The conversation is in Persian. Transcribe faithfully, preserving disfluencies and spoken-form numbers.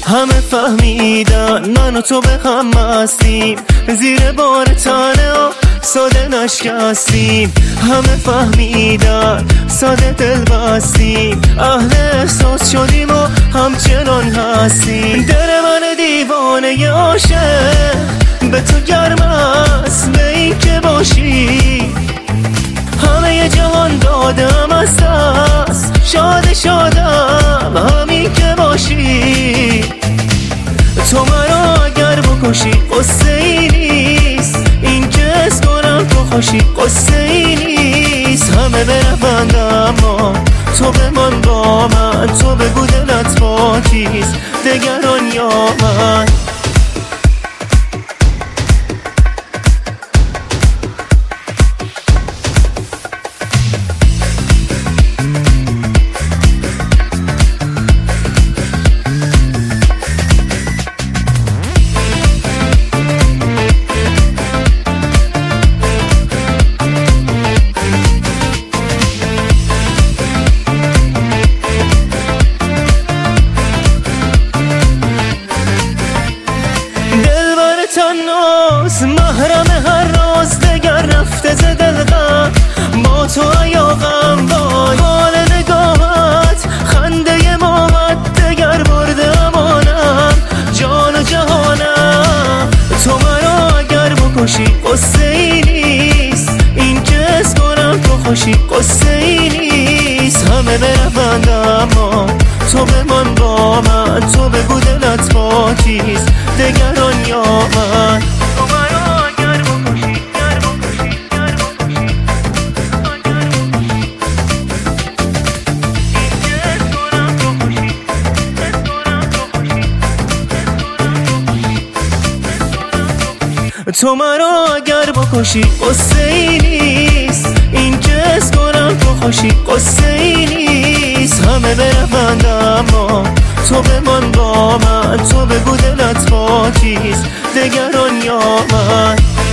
همه فهمیدن من و تو به هم هستیم، زیر بار تنه و ساده نشکستیم. همه فهمیدن ساده دل بستیم، اهل احساس شدیم و همچنان هستیم. دل من دیوانه عاشق به تو گرم است، به این که باشی همه جهان دادم از دست. شاد شادم همین که باشی، تو مرا اگر بکشی قصه ای نیست، این که حس کنم تو خوشی قصه ای نیست. همه برفند اما تو بمان با من، تو بگو دلت با کیست، دگران یا من. تناس محرم هر راز، دگر رفته ز دل غم با تو ایاغم. وای حال نگاهت خنده ماهت، دگر برده امانم جان و جهانم. تو مرا اگر بکشی قصه ای نیست، این که حس کنم تو خوشی قصه ای نیست. همه برفند اما تو بمان با من، تو بگو دلت با کیست، دگران یا من. تو مرا اگر بکشی گر بکشی گر بکشی این که حس کنم تو خوشی، حس کنم تو خوشی، تو مرا اگر بکشی قصه ای نیست، این که حس کنم تو خوشی قصه ای نیست. همه برفند اما تو بمان با من، تو بگو دلت با کیست، دگران یا من.